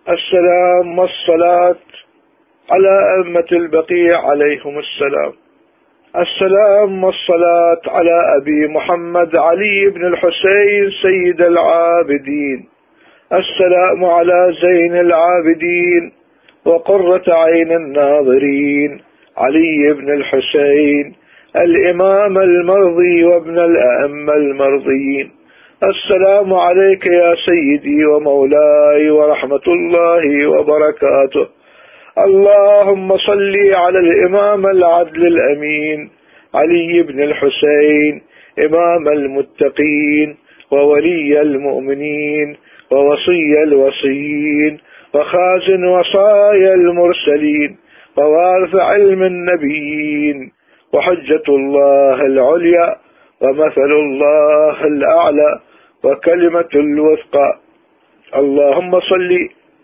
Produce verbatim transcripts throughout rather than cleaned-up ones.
السلام والصلاة على أئمة البقيع عليهم السلام. السلام والصلاة على أبي محمد علي بن الحسين سيد العابدين. السلام على زين العابدين وقرة عين الناظرين علي بن الحسين الإمام المرضي وابن الأئمة المرضيين. السلام عليك يا سيدي ومولاي ورحمة الله وبركاته. اللهم صل على الإمام العدل الأمين علي بن الحسين إمام المتقين وولي المؤمنين ووصي الوصيين وخازن وصايا المرسلين ووارث علم النبيين وحجة الله العليا ومثل الله الأعلى وكلمة الوثقى. اللهم صل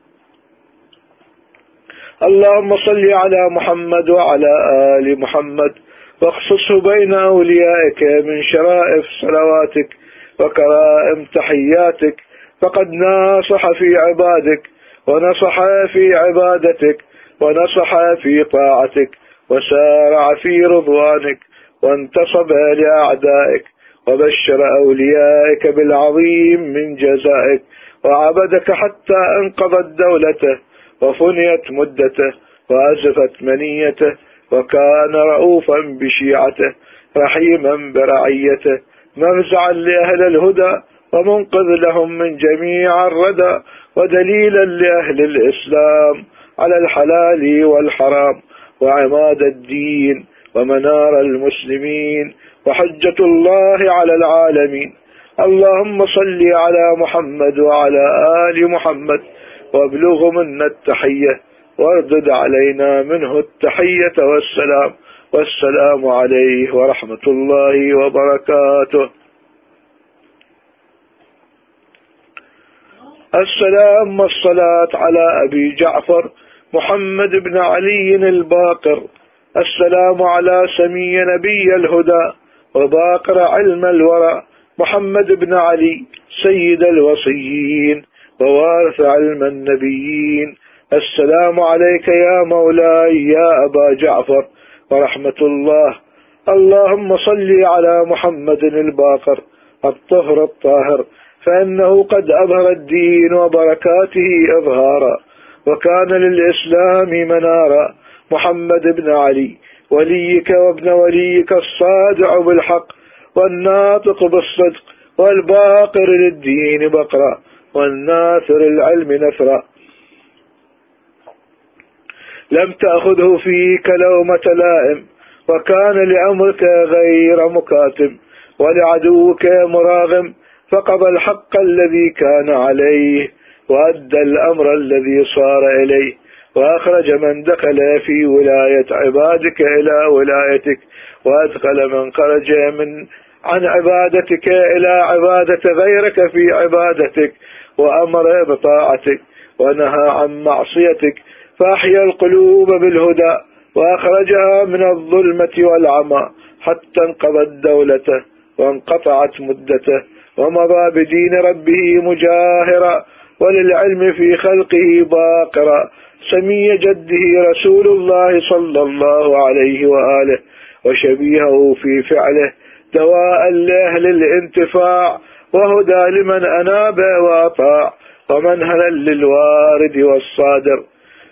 اللهم صل على محمد وعلى آل محمد واخصصه بين أوليائك من شرائف صلواتك وكرائم تحياتك، فقد ناصح في عبادك ونصح في عبادتك ونصح في طاعتك وسارع في رضوانك وانتصب لأعدائك وبشر أوليائك بالعظيم من جزائك، وعبدك حتى انقضت دولته وفنيت مدته وأزفت منيته، وكان رؤوفا بشيعته رحيما برعيته مفزعا لأهل الهدى ومنقذ لهم من جميع الردى ودليلا لأهل الإسلام على الحلال والحرام وعماد الدين ومنار المسلمين وحجة الله على العالمين. اللهم صل على محمد وعلى آل محمد وابلغ منا التحية واردد علينا منه التحية والسلام، والسلام عليه ورحمة الله وبركاته. السلام والصلاة على أبي جعفر محمد بن علي الباقر. السلام على سمي نبي الهدى وباقر علم الورى محمد بن علي سيد الوصيين ووارث علم النبيين. السلام عليك يا مولاي يا أبا جعفر ورحمة الله. اللهم صل على محمد الباقر الطهر الطاهر، فإنه قد أظهر الدين وبركاته إظهارا وكان للإسلام منارا. محمد بن علي وليك وابن وليك الصادع بالحق والناطق بالصدق والباقر للدين بقرا والناثر العلم نثرا، لم تأخذه فيك لومة لائم وكان لأمرك غير مكاتم ولعدوك مراغم، فقضى الحق الذي كان عليه وأدى الأمر الذي صار إليه، وأخرج من دخل في ولاية عبادك إلى ولايتك، وأدخل من خرج من عن عبادتك إلى عبادة غيرك في عبادتك، وأمر بطاعتك ونهى عن معصيتك، فأحيا القلوب بالهدى وأخرجها من الظلمة والعمى حتى انقضت دولته وانقطعت مدته، ومضى بدين ربه مجاهرا وللعلم في خلقه باقرا، سمي جده رسول الله صلى الله عليه وآله وشبيهه في فعله، دواء لأهل الانتفاع وهدى لمن أناب وأطاع ومنهلا للوارد والصادر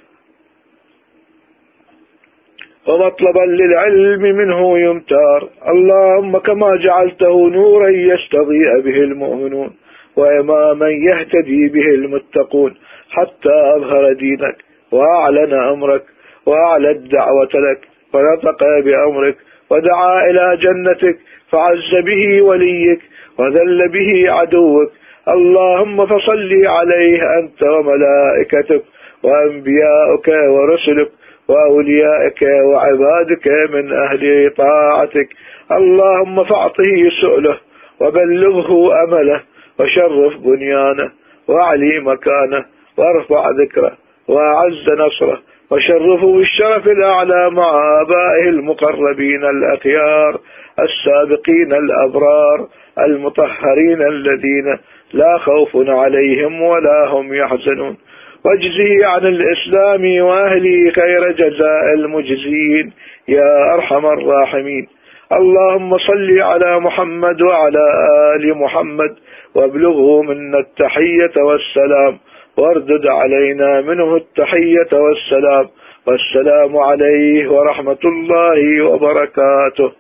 ومطلبا للعلم منه يمتار. اللهم كما جعلته نورا يستضيء به المؤمنون وإماما يهتدي به المتقون حتى أظهر دينك وأعلن أمرك وأعلى الدعوة لك ونطق بأمرك ودعا إلى جنتك فعز به وليك وذل به عدوك. اللهم فصل عليه أنت وملائكتك وأنبياؤك ورسلك وأوليائك وعبادك من أهل طاعتك. اللهم فاعطه سؤله وبلغه أمله وشرف بنيانه وأعلي مكانه وارفع ذكره وأعز نصره وشرفه بالشرف الأعلى مع آبائه المقربين الأخيار السابقين الأبرار المطهرين الذين لا خوف عليهم ولا هم يحزنون. واجزه عن الإسلام وأهله خير جزاء المجزين يا أرحم الراحمين. اللهم صل على محمد وعلى آل محمد وابلغه منا التحية والسلام، واردد علينا منه التحية والسلام، والسلام عليه ورحمة الله وبركاته.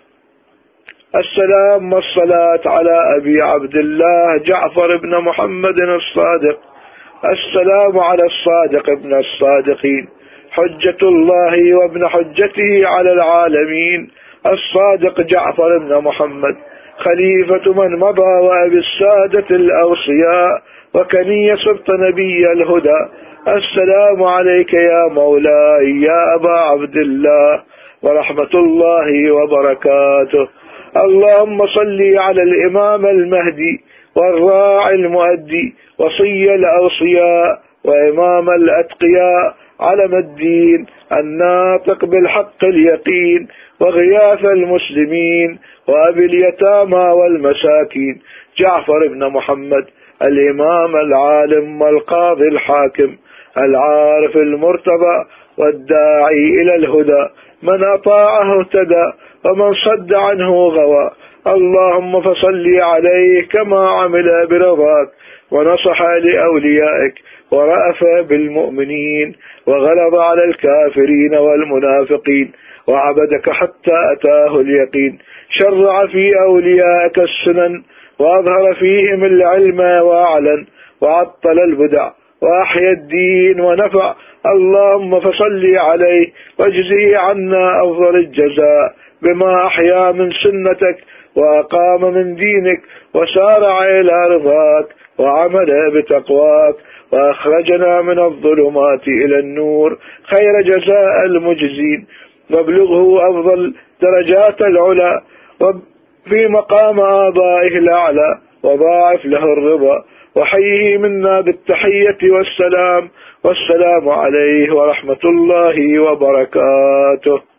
السلام والصلاة على أبي عبد الله جعفر بن محمد الصادق. السلام على الصادق ابن الصادقين، حجة الله وابن حجته على العالمين، الصادق جعفر بن محمد، خليفة من مضى وأبي السادة الأوصياء وكني سبط نبي الهدى. السلام عليك يا مولاي يا أبا عبد الله ورحمة الله وبركاته. اللهم صل على الإمام المهدي والراعي المؤدي وصي الأوصياء وإمام الأتقياء علم الدين الناطق بالحق اليقين وغياث المسلمين وأبي اليتامى والمساكين، جعفر بن محمد الإمام العالم والقاضي الحاكم العارف المرتضى والداعي إلى الهدى، من أطاعه اهتدى ومن صد عنه غوى. اللهم فصل عليه كما عمل برضاك ونصح لأوليائك ورأف بالمؤمنين وغلظ على الكافرين والمنافقين وعبدك حتى أتاه اليقين. شرع في أوليائك السنن وأظهر فيهم العلم وأعلن وعطل البدع وأحيا الدين ونفع. اللهم فصل عليه واجزه عنا أفضل الجزاء بما أحيا من سنتك وأقام من دينك وسارع إلى رضاك وعمل بتقواك وأخرجنا من الظلمات إلى النور خير جزاء المجزين، وابلغه أفضل درجات العلا وفي مقام آبائه الأعلى وضاعف له الرضا، وحيه منا بالتحية والسلام، والسلام عليه ورحمة الله وبركاته.